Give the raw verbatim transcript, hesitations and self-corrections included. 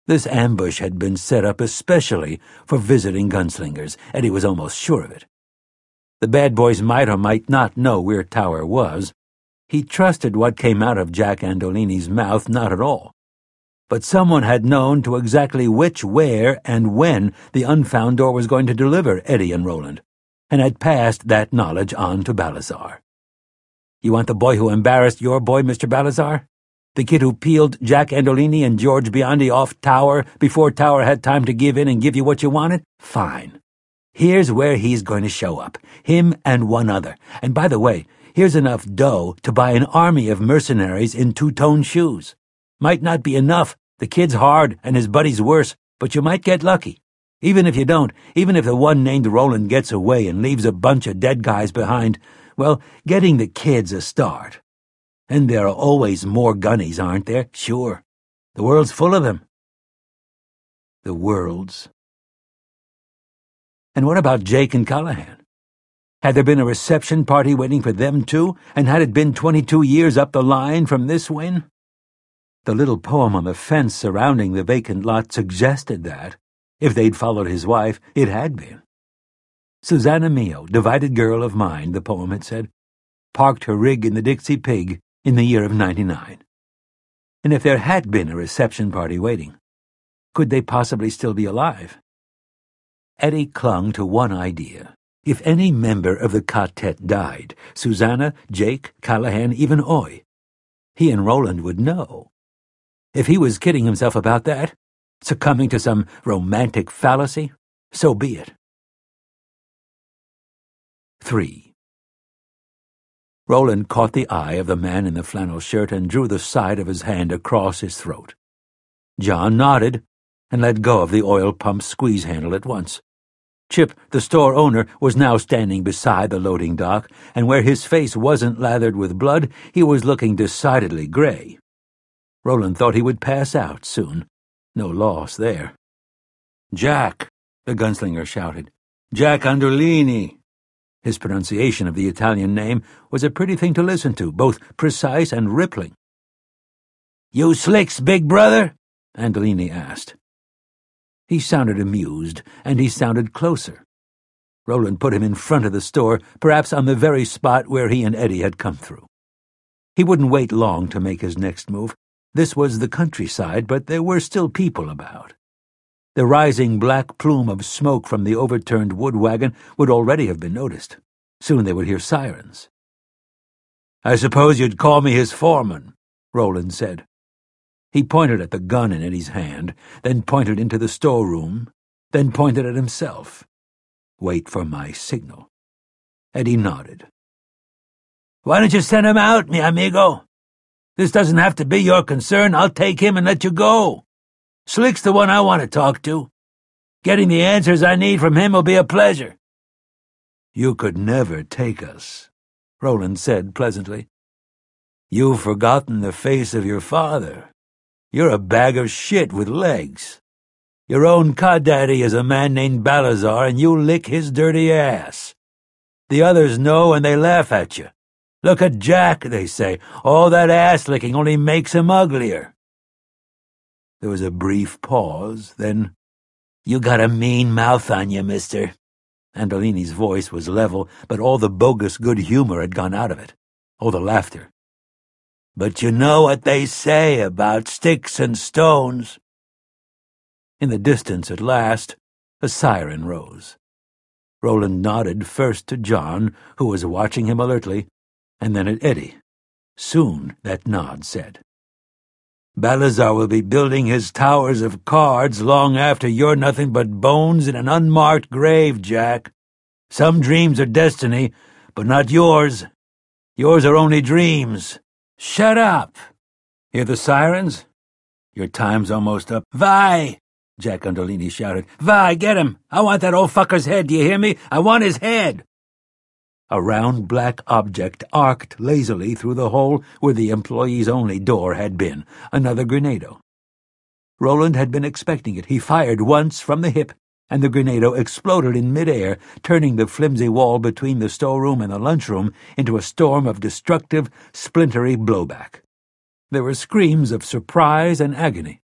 This ambush had been set up especially for visiting gunslingers, Eddie was almost sure of it. The bad boys might or might not know where Tower was. He trusted what came out of Jack Andolini's mouth not at all. But someone had known to exactly which, where, and when the unfound door was going to deliver Eddie and Roland, and had passed that knowledge on to Balazar. You want the boy who embarrassed your boy, Mister Balazar? The kid who peeled Jack Andolini and George Biondi off Tower before Tower had time to give in and give you what you wanted? Fine. Here's where he's going to show up. Him and one other. And by the way, here's enough dough to buy an army of mercenaries in two-tone shoes. Might not be enough. The kid's hard and his buddy's worse, but you might get lucky. Even if you don't, even if the one named Roland gets away and leaves a bunch of dead guys behind, well, getting the kid's a start. And there are always more gunnies, aren't there? Sure. The world's full of them. The world's. And what about Jake and Callahan? Had there been a reception party waiting for them too, and had it been twenty-two years up the line from this win? The little poem on the fence surrounding the vacant lot suggested that, if they'd followed his wife, it had been. Susanna Mio, divided girl of mine, the poem had said, parked her rig in the Dixie Pig in the year of ninety-nine. And if there had been a reception party waiting, could they possibly still be alive? Eddie clung to one idea. If any member of the quartet died, Susanna, Jake, Callahan, even Oy, he and Roland would know. If he was kidding himself about that, succumbing to some romantic fallacy, so be it. Three. Roland caught the eye of the man in the flannel shirt and drew the side of his hand across his throat. John nodded and let go of the oil pump squeeze handle at once. Chip, the store owner, was now standing beside the loading dock, and where his face wasn't lathered with blood, he was looking decidedly gray. Roland thought he would pass out soon. No loss there. "Jack," the gunslinger shouted. "Jack Andolini." His pronunciation of the Italian name was a pretty thing to listen to, both precise and rippling. "You slicks, big brother?" Andolini asked. He sounded amused, and he sounded closer. Roland put him in front of the store, perhaps on the very spot where he and Eddie had come through. He wouldn't wait long to make his next move. This was the countryside, but there were still people about. The rising black plume of smoke from the overturned wood wagon would already have been noticed. Soon they would hear sirens. "I suppose you'd call me his foreman," Roland said. He pointed at the gun in Eddie's hand, then pointed into the storeroom, then pointed at himself. "Wait for my signal." Eddie nodded. "Why don't you send him out, mi amigo? This doesn't have to be your concern. I'll take him and let you go. Slick's the one I want to talk to. Getting the answers I need from him will be a pleasure." "You could never take us," Roland said pleasantly. "You've forgotten the face of your father. You're a bag of shit with legs. Your own caddaddy is a man named Balazar, and you lick his dirty ass. The others know, and they laugh at you. Look at Jack, they say. All that ass-licking only makes him uglier." There was a brief pause, then, "You got a mean mouth on you, mister." Andolini's voice was level, but all the bogus good humor had gone out of it, all the laughter. "But you know what they say about sticks and stones." In the distance, at last, a siren rose. Roland nodded first to John, who was watching him alertly, and then at Eddie. Soon that nod said, "Balazar will be building his towers of cards long after you're nothing but bones in an unmarked grave, Jack. Some dreams are destiny, but not yours. Yours are only dreams. Shut up! Hear the sirens? Your time's almost up." "Vai!" Jack Andolini shouted. "Vai, get him! I want that old fucker's head, do you hear me? I want his head!" A round black object arced lazily through the hole where the employees-only door had been, another grenado. Roland had been expecting it. He fired once from the hip, and the grenado exploded in midair, turning the flimsy wall between the storeroom and the lunchroom into a storm of destructive, splintery blowback. There were screams of surprise and agony.